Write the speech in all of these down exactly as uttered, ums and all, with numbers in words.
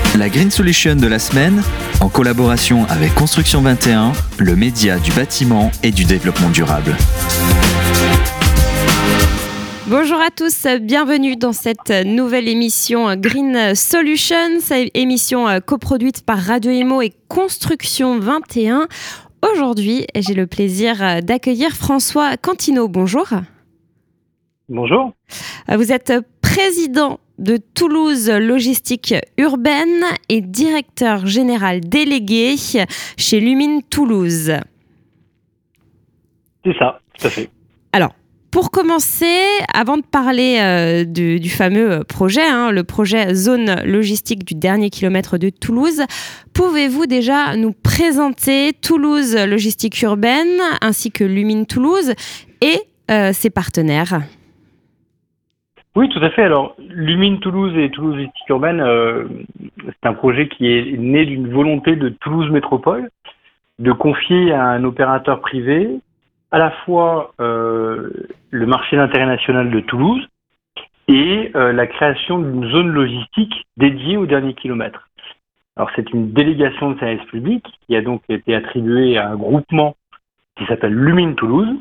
La Green Solution de la semaine, en collaboration avec Construction vingt et un, le média du bâtiment et du développement durable. Bonjour à tous, bienvenue dans cette nouvelle émission Green Solutions, émission coproduite par Radio Imo et Construction vingt et un. Aujourd'hui, j'ai le plaisir d'accueillir François Cantineau. Bonjour. Bonjour. Vous êtes président de Toulouse Logistique Urbaine et directeur général délégué chez Lumine Toulouse. C'est ça, tout à fait. Alors, pour commencer, avant de parler euh, du, du fameux projet, hein, le projet zone logistique du dernier kilomètre de Toulouse, pouvez-vous déjà nous présenter Toulouse Logistique Urbaine ainsi que Lumine Toulouse et euh, ses partenaires ? Oui, tout à fait. Alors, Lumine Toulouse et Toulouse Logistique Urbaine, euh, c'est un projet qui est né d'une volonté de Toulouse Métropole de confier à un opérateur privé à la fois euh, le marché d'intérêt national de Toulouse et euh, la création d'une zone logistique dédiée au dernier kilomètre. Alors, c'est une délégation de service public qui a donc été attribuée à un groupement qui s'appelle Lumine Toulouse,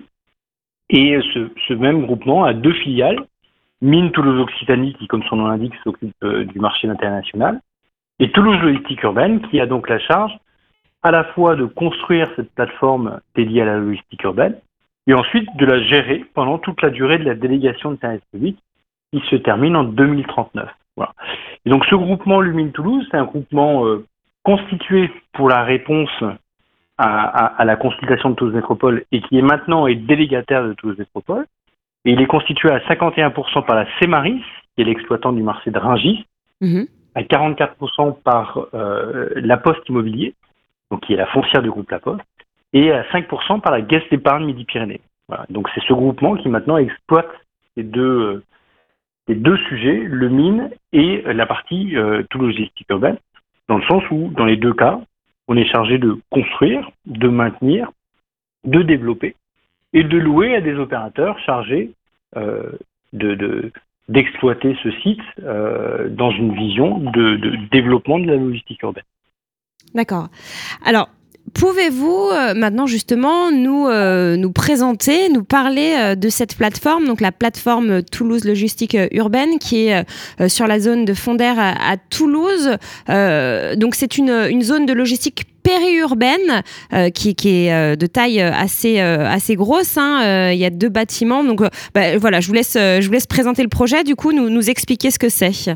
et ce, ce même groupement a deux filiales, Mine Toulouse Occitanie, qui, comme son nom l'indique, s'occupe euh, du marché d'intérêt national, et Toulouse Logistique Urbaine, qui a donc la charge à la fois de construire cette plateforme dédiée à la logistique urbaine, et ensuite de la gérer pendant toute la durée de la délégation de service public, qui se termine en deux mille trente-neuf. Voilà. Et donc ce groupement Lumine Toulouse, c'est un groupement euh, constitué pour la réponse à, à, à la consultation de Toulouse Métropole, et qui est maintenant est délégataire de Toulouse Métropole. Et il est constitué à cinquante et un pour cent par la Cemaris, qui est l'exploitant du marché de Rungis, mmh. à quarante-quatre pour cent par euh, La Poste Immobilier, donc qui est la foncière du groupe La Poste, et à cinq pour cent par la Caisse d'épargne Midi-Pyrénées. Voilà. Donc c'est ce groupement qui maintenant exploite ces deux, euh, ces deux sujets, le mine et la partie euh, Toulouse Logistique Urbaine, dans le sens où, dans les deux cas, on est chargé de construire, de maintenir, de développer et de louer à des opérateurs chargés euh, de, de, d'exploiter ce site euh, dans une vision de, de développement de la logistique urbaine. D'accord. Alors, pouvez-vous euh, maintenant justement nous, euh, nous présenter, nous parler euh, de cette plateforme, donc la plateforme Toulouse Logistique Urbaine qui est euh, sur la zone de Fondères à, à Toulouse. Euh, donc c'est une, une zone de logistique périurbaine euh, qui, qui est euh, de taille assez, euh, assez grosse. Hein. Euh, il y a deux bâtiments. Donc euh, bah, voilà, je vous, laisse, euh, je vous laisse présenter le projet, du coup, nous, nous expliquer ce que c'est.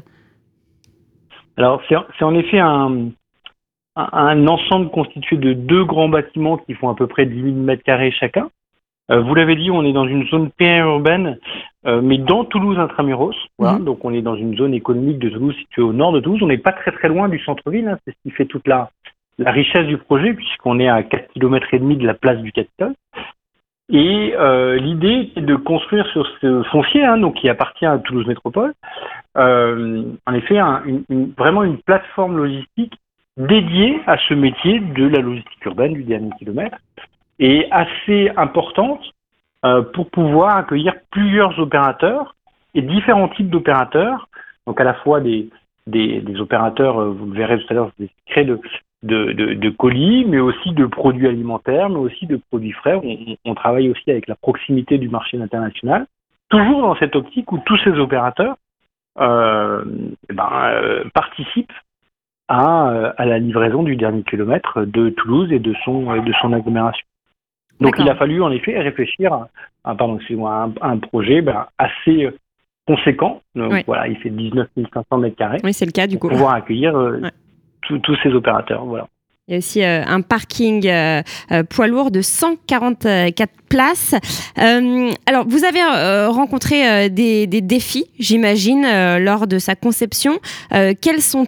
Alors, c'est, c'est en effet un, un, un ensemble constitué de deux grands bâtiments qui font à peu près dix mille mètres carrés chacun. Euh, vous l'avez dit, on est dans une zone périurbaine, euh, mais dans Toulouse intramuros. Voilà. Mmh. Donc, on est dans une zone économique de Toulouse située au nord de Toulouse. On n'est pas très très loin du centre-ville. Hein. C'est ce qui fait toute la la richesse du projet, puisqu'on est à quatre kilomètres et demi de la place du Capitole. Et euh, l'idée est de construire sur ce foncier, hein, donc qui appartient à Toulouse Métropole, euh, en effet, un, une, une, vraiment une plateforme logistique dédiée à ce métier de la logistique urbaine du dernier kilomètre, et assez importante euh, pour pouvoir accueillir plusieurs opérateurs et différents types d'opérateurs, donc à la fois des, des, des opérateurs, vous le verrez tout à l'heure, des secrets de De, de, de colis, mais aussi de produits alimentaires, mais aussi de produits frais. On, on travaille aussi avec la proximité du marché international, toujours dans cette optique où tous ces opérateurs euh, eh ben, euh, participent à, à la livraison du dernier kilomètre de Toulouse et de son, de son agglomération. Donc D'accord. Il a fallu en effet réfléchir à, à, pardon, excusez-moi, à, un, à un projet ben, assez conséquent. Donc, oui. Voilà, il fait dix-neuf mille cinq cents mètres carrés. Oui, c'est le cas du coup. Pour pouvoir accueillir euh, ouais. Tous, tous ces opérateurs, voilà. Il y a aussi euh, un parking euh, euh, poids lourd de cent quarante-quatre places. Euh, alors, vous avez euh, rencontré euh, des, des défis, j'imagine, euh, lors de sa conception. Euh, quels sont-ils ?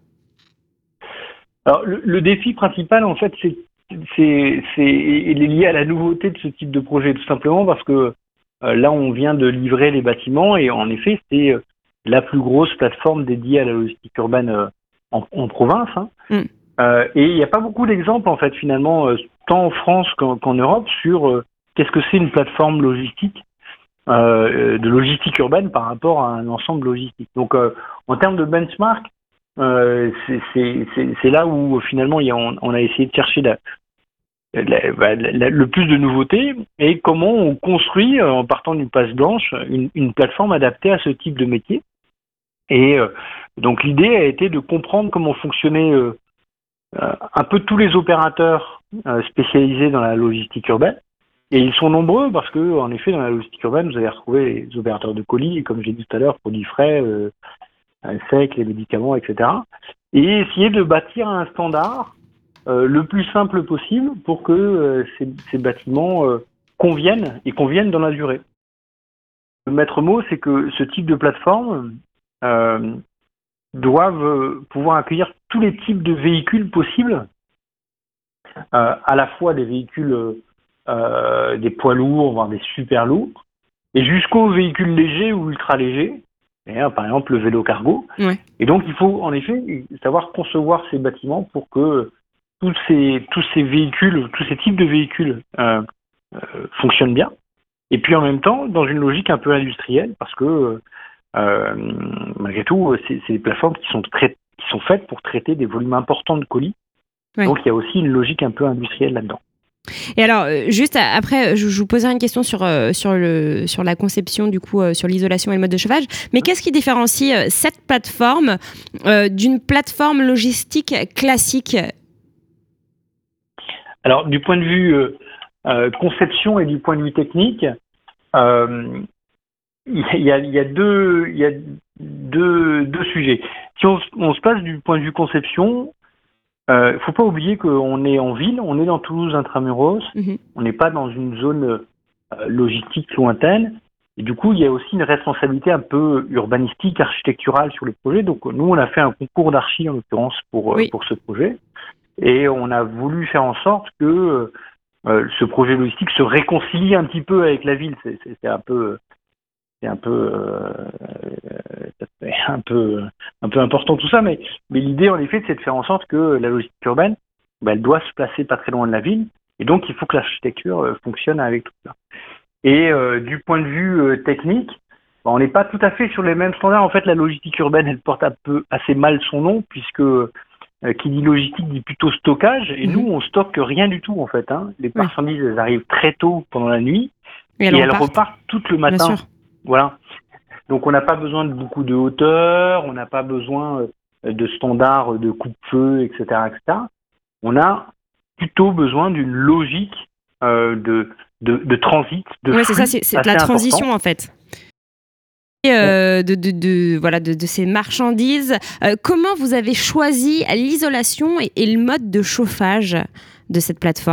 Alors, le, le défi principal, en fait, c'est, c'est, c'est, il est lié à la nouveauté de ce type de projet, tout simplement parce que euh, là, on vient de livrer les bâtiments et en effet, c'est euh, la plus grosse plateforme dédiée à la logistique urbaine euh, En, en province, hein. mm. euh, et il n'y a pas beaucoup d'exemples en fait finalement, euh, tant en France qu'en, qu'en Europe, sur euh, qu'est-ce que c'est une plateforme logistique, euh, de logistique urbaine par rapport à un ensemble logistique. Donc euh, en termes de benchmark, euh, c'est, c'est, c'est, c'est là où finalement il y a, on, on a essayé de chercher la, la, la, la, le plus de nouveautés et comment on construit, en partant d'une page blanche, une, une plateforme adaptée à ce type de métier. Et euh, donc l'idée a été de comprendre comment fonctionnaient euh, euh, un peu tous les opérateurs euh, spécialisés dans la logistique urbaine. Et ils sont nombreux parce que, en effet, dans la logistique urbaine, vous allez retrouver les opérateurs de colis, et comme j'ai dit tout à l'heure, produits frais, euh, secs, les médicaments, et cetera. Et essayer de bâtir un standard euh, le plus simple possible pour que euh, ces, ces bâtiments euh, conviennent et conviennent dans la durée. Le maître mot, c'est que ce type de plateforme euh, doivent pouvoir accueillir tous les types de véhicules possibles, euh, à la fois des véhicules, euh, des poids lourds, voire des super lourds, et jusqu'aux véhicules légers ou ultra légers, et, hein, par exemple le vélo cargo. Ouais. Et donc il faut en effet savoir concevoir ces bâtiments pour que tous ces, tous ces véhicules, tous ces types de véhicules euh, euh, fonctionnent bien. Et puis en même temps, dans une logique un peu industrielle, parce que euh, malgré tout, c'est, c'est des plateformes qui sont, trai- qui sont faites pour traiter des volumes importants de colis. Ouais. Donc il y a aussi une logique un peu industrielle là-dedans. Et alors, euh, juste après, je, je vous poserai une question sur, euh, sur, le, sur la conception, du coup, euh, sur l'isolation et le mode de chauffage. Mais qu'est-ce qui différencie euh, cette plateforme euh, d'une plateforme logistique classique ? Alors, du point de vue euh, euh, conception et du point de vue technique, euh, il y a, il y a, deux, il y a deux, deux sujets. Si on, on se passe du point de vue conception, il euh, ne faut pas oublier qu'on est en ville, on est dans Toulouse intramuros, mm-hmm. on n'est pas dans une zone euh, logistique lointaine. Et du coup, il y a aussi une responsabilité un peu urbanistique, architecturale sur le projet. Donc, nous, on a fait un concours d'archi, en l'occurrence, pour, oui. pour ce projet. Et on a voulu faire en sorte que euh, ce projet logistique se réconcilie un petit peu avec la ville. C'est, c'est, c'est un peu... C'est un peu, euh, un peu, un peu important tout ça, mais, mais l'idée en effet, c'est de faire en sorte que la logistique urbaine, bah, elle doit se placer pas très loin de la ville, et donc il faut que l'architecture euh, fonctionne avec tout ça. Et euh, du point de vue euh, technique, bah, on n'est pas tout à fait sur les mêmes standards. En fait, la logistique urbaine, elle porte un peu assez mal son nom, puisque euh, qui dit logistique dit plutôt stockage, et mmh. nous, on stocke rien du tout en fait. Hein. Les marchandises, elles arrivent très tôt pendant la nuit, et, et elles repartent tout le matin. Voilà. Donc on n'a pas besoin de beaucoup de hauteur, on n'a pas besoin de standards de coupe-feu, et cetera, et cetera. On a plutôt besoin d'une logique euh, de, de, de transit, de Oui, c'est ça, c'est, c'est de la transition important. En fait. Et euh, de, de, de, voilà, de, de ces marchandises. Euh, comment vous avez choisi l'isolation et, et le mode de chauffage de cette plateforme ?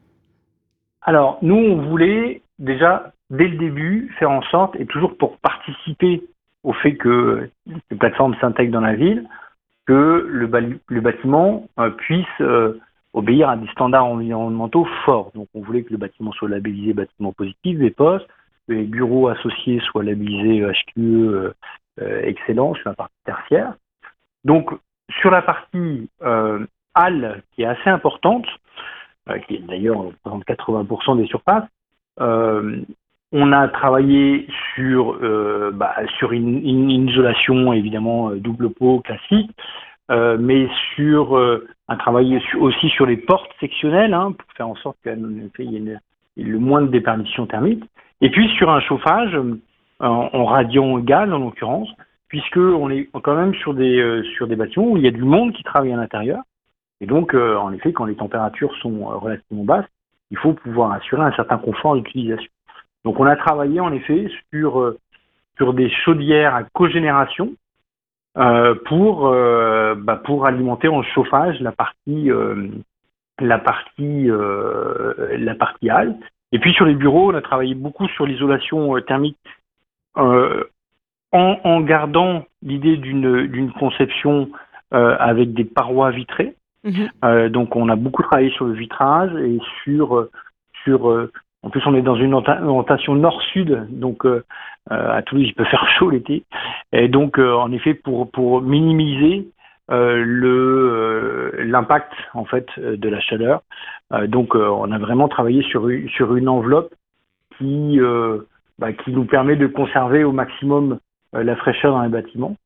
Alors, nous, on voulait déjà... dès le début, faire en sorte, et toujours pour participer au fait que les plateformes s'intègrent dans la ville, que le, ba- le bâtiment euh, puisse euh, obéir à des standards environnementaux forts. Donc on voulait que le bâtiment soit labellisé bâtiment positif, B P O S, que les bureaux associés soient labellisés H Q E euh, excellent sur la partie tertiaire. Donc sur la partie euh, halle, qui est assez importante, euh, qui est d'ailleurs représente quatre-vingts pour cent des surfaces, euh, on a travaillé sur, euh, bah, sur une, une, une isolation évidemment euh, double pot classique, euh, mais sur euh, un travail sur, aussi sur les portes sectionnelles hein, pour faire en sorte qu'il y ait une, le moins de déperdition thermique. Et puis sur un chauffage euh, en, en radiant gaz en l'occurrence, puisque on est quand même sur des euh, sur des bâtiments où il y a du monde qui travaille à l'intérieur. Et donc euh, en effet, quand les températures sont euh, relativement basses, il faut pouvoir assurer un certain confort d'utilisation. Donc on a travaillé en effet sur, euh, sur des chaudières à cogénération euh, pour, euh, bah, pour alimenter en chauffage la partie, euh, la partie, euh, la partie halle. Et puis sur les bureaux, on a travaillé beaucoup sur l'isolation euh, thermique euh, en, en gardant l'idée d'une, d'une conception euh, avec des parois vitrées. Mmh. Euh, donc on a beaucoup travaillé sur le vitrage et sur... sur euh, En plus, on est dans une orientation nord-sud, donc euh, à Toulouse, il peut faire chaud l'été. Et donc, euh, en effet, pour pour minimiser euh, le euh, l'impact en fait de la chaleur, euh, donc euh, on a vraiment travaillé sur une, sur une enveloppe qui euh, bah, qui nous permet de conserver au maximum euh, la fraîcheur dans les bâtiments.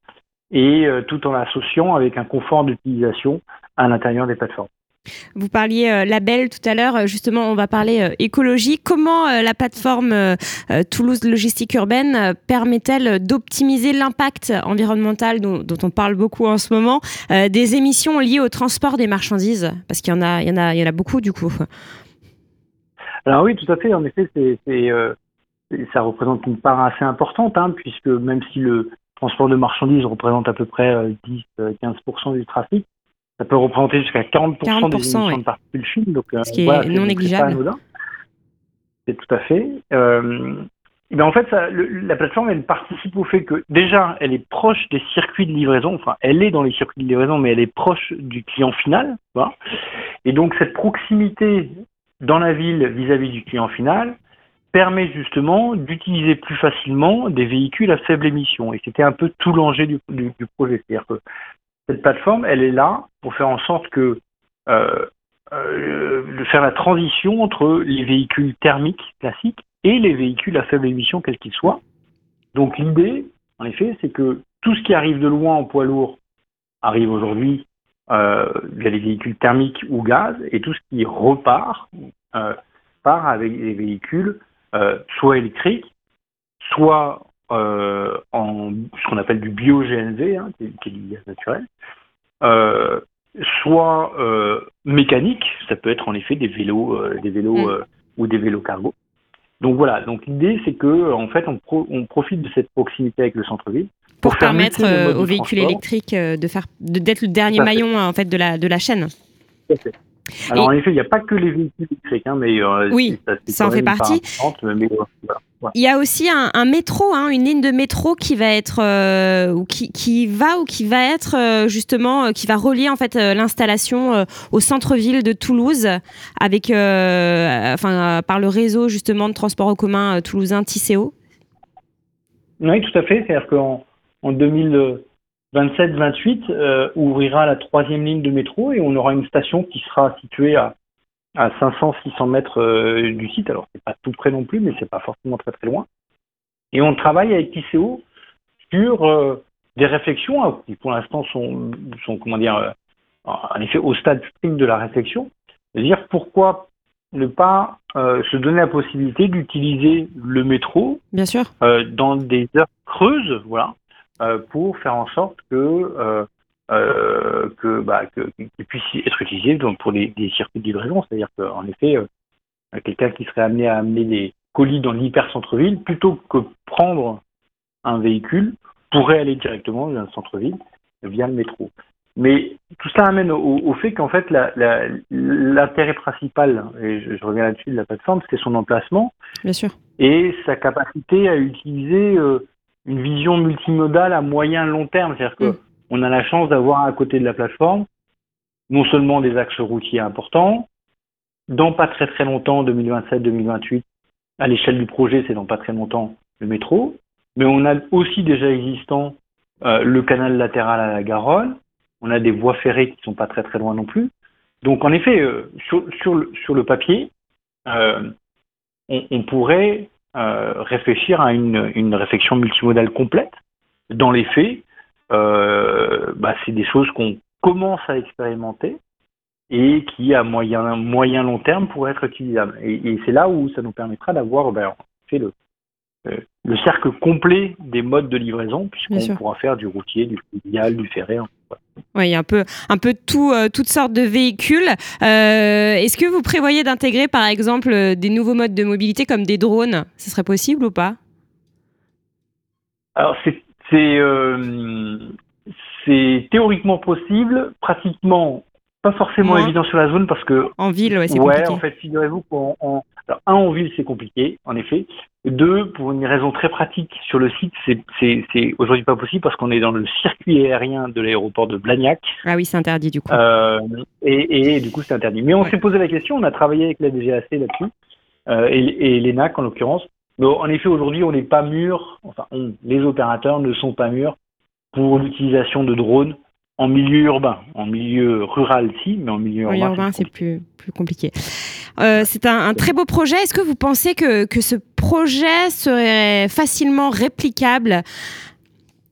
et euh, tout en l'associant avec un confort d'utilisation à l'intérieur des plateformes. Vous parliez euh, label tout à l'heure, justement on va parler euh, écologie. Comment euh, la plateforme euh, Toulouse Logistique Urbaine euh, permet-elle d'optimiser l'impact environnemental dont, dont on parle beaucoup en ce moment, euh, des émissions liées au transport des marchandises? Parce qu'il y en a, il y en a, il y en a beaucoup du coup. Alors oui, tout à fait. En effet, c'est, c'est, euh, ça représente une part assez importante, hein, puisque même si le transport de marchandises représente à peu près euh, dix à quinze pour cent du trafic, ça peut représenter jusqu'à quarante pour cent, quarante pour cent des émissions oui. de particules fines. Donc, euh, ce qui voilà, est non négligeable. C'est, c'est tout à fait. Euh, et bien en fait, ça, le, la plateforme, elle participe au fait que déjà, elle est proche des circuits de livraison. Enfin, elle est dans les circuits de livraison, mais elle est proche du client final. Voilà. Et donc, cette proximité dans la ville vis-à-vis du client final permet justement d'utiliser plus facilement des véhicules à faible émission. Et c'était un peu tout l'enjeu du, du, du projet. C'est-à-dire que cette plateforme, elle est là pour faire en sorte que euh, euh, de faire la transition entre les véhicules thermiques classiques et les véhicules à faible émission, quels qu'ils soient. Donc l'idée, en effet, c'est que tout ce qui arrive de loin en poids lourd arrive aujourd'hui euh, via les véhicules thermiques ou gaz, et tout ce qui repart euh, part avec des véhicules euh, soit électriques, soit Euh, en ce qu'on appelle du bio-G N V, hein, qui, est, qui est du gaz naturel, euh, soit euh, mécanique, ça peut être en effet des vélos, euh, des vélos euh, ou des vélos cargo. Donc voilà, donc l'idée c'est que en fait on, pro, on profite de cette proximité avec le centre-ville pour, pour permettre euh, aux véhicules électriques euh, de faire, de, d'être le dernier maillon en fait de la de la chaîne. Tout à fait. Alors, et... en effet, il n'y a pas que les véhicules électriques, hein, mais euh, oui, ça, ça en fait partie. Mais, euh, voilà, voilà. Il y a aussi un, un métro, hein, une ligne de métro qui va être, euh, ou qui, qui va ou qui va être euh, justement, euh, qui va relier en fait euh, l'installation euh, au centre-ville de Toulouse, avec, euh, enfin, euh, par le réseau justement de transport en commun euh, toulousain Tisséo. Oui, tout à fait. C'est-à-dire qu'en en deux mille vingt-sept vingt-huit, euh, ouvrira la troisième ligne de métro et on aura une station qui sera située à, à cinq cents à six cents mètres euh, du site. Alors, c'est pas tout près non plus, mais c'est pas forcément très très loin. Et on travaille avec Tisséo sur euh, des réflexions hein, qui, pour l'instant, sont, sont comment dire, euh, en effet, au stade sprint de la réflexion. C'est-à-dire pourquoi ne pas euh, se donner la possibilité d'utiliser le métro Bien sûr. Euh, dans des heures creuses, voilà. Euh, pour faire en sorte que euh, euh, que bah que qu'il puisse être utilisé donc pour les, les circuits de livraison, c'est-à-dire qu'en effet euh, quelqu'un qui serait amené à amener des colis dans l'hyper centre-ville plutôt que prendre un véhicule pourrait aller directement dans le centre-ville via le métro. Mais tout ça amène au, au fait qu'en fait la, la, l'intérêt principal, et je, je reviens là-dessus de la plateforme, c'est son emplacement. Bien sûr. Et sa capacité à utiliser euh, une vision multimodale à moyen long terme, c'est-à-dire que mmh. on a la chance d'avoir à côté de la plateforme non seulement des axes routiers importants, dans pas très très longtemps, deux mille vingt-sept deux mille vingt-huit, à l'échelle du projet, c'est dans pas très longtemps le métro, mais on a aussi déjà existant euh, le canal latéral à la Garonne, on a des voies ferrées qui sont pas très très loin non plus. Donc en effet, euh, sur, sur, le, sur le papier, euh, on, on pourrait Euh, réfléchir à une, une réflexion multimodale complète. Dans les faits, euh, bah, c'est des choses qu'on commence à expérimenter et qui, à moyen, moyen long terme, pourraient être utilisables. Et, et c'est là où ça nous permettra d'avoir ben, fait le, euh, le cercle complet des modes de livraison, puisqu'on pourra faire du routier, du fluvial, du ferré. Voilà. Oui, il y a un peu, un peu tout, euh, toutes sortes de véhicules. Euh, est-ce que vous prévoyez d'intégrer, par exemple, euh, des nouveaux modes de mobilité comme des drones ? Ce serait possible ou pas ? Alors, c'est, c'est, euh, c'est théoriquement possible, pratiquement pas forcément Moins. évident sur la zone parce que... En ville, ouais, c'est ouais, compliqué. en fait, figurez-vous qu'en... En, alors, un, en ville, c'est compliqué, en effet. Deux, pour une raison très pratique, sur le site, c'est, c'est, c'est aujourd'hui pas possible parce qu'on est dans le circuit aérien de l'aéroport de Blagnac. Ah oui, c'est interdit du coup. Euh, et, et du coup, c'est interdit. Mais on ouais. s'est posé la question, on a travaillé avec la D G A C là-dessus, euh, et, et l'E N A C en l'occurrence. Mais en effet, aujourd'hui, on n'est pas mûr, enfin, on, les opérateurs ne sont pas mûrs pour l'utilisation de drones en milieu urbain. En milieu rural, si, mais en milieu urbain, urbain c'est, c'est plus, plus compliqué. Euh, c'est un, un très beau projet. Est-ce que vous pensez que, que ce projet serait facilement réplicable ?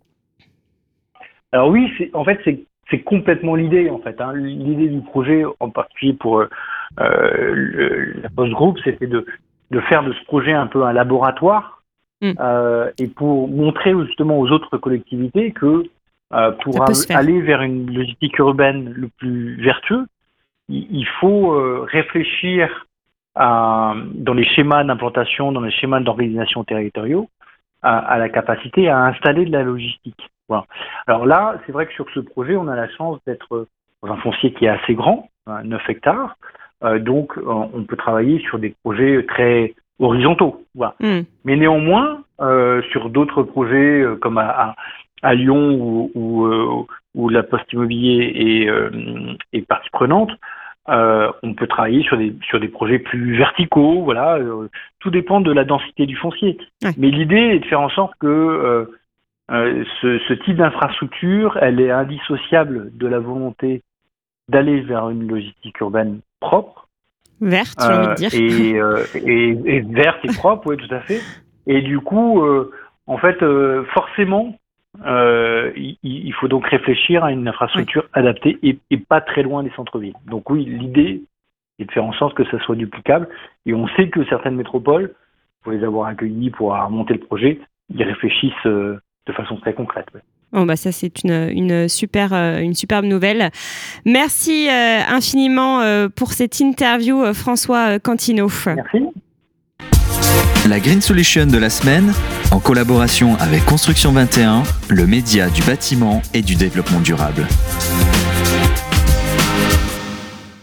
Alors oui, c'est, en fait, c'est, c'est complètement l'idée, en fait. Hein. L'idée du projet, en particulier pour euh, le, la Post Group, c'était de, de faire de ce projet un peu un laboratoire mm. euh, et pour montrer justement aux autres collectivités que euh, pour a, aller vers une logistique urbaine le plus vertueux, il, il faut euh, réfléchir à, dans les schémas d'implantation, dans les schémas d'organisation territoriaux, à, à la capacité à installer de la logistique. Voilà. Alors là, c'est vrai que sur ce projet, on a la chance d'être dans un foncier qui est assez grand, hein, neuf hectares, euh, donc euh, on peut travailler sur des projets très horizontaux. Voilà. Mm. Mais néanmoins, euh, sur d'autres projets euh, comme à, à, à Lyon où, où, euh, où la Poste Immobilier est, euh, est partie prenante, euh, on peut travailler sur des sur des projets plus verticaux. Voilà, euh, tout dépend de la densité du foncier. Ouais. Mais l'idée est de faire en sorte que euh, euh, ce, ce type d'infrastructure, elle est indissociable de la volonté d'aller vers une logistique urbaine propre, verte, j'ai envie de dire, et, euh, et, et verte et propre, oui, tout à fait. Et du coup, euh, en fait, euh, forcément, euh, il, il faut donc réfléchir à une infrastructure oui. adaptée et, et pas très loin des centres-villes. Donc oui, l'idée est de faire en sorte que ça soit duplicable. Et on sait que certaines métropoles, pour les avoir accueillis, pour avoir monté le projet, ils réfléchissent euh, de façon très concrète. Ouais. Bon bah ça c'est une, une, super, euh, une superbe nouvelle. Merci euh, infiniment euh, pour cette interview, euh, François Cantineau. Merci. La Green Solution de la semaine, en collaboration avec Construction vingt et un, le média du bâtiment et du développement durable.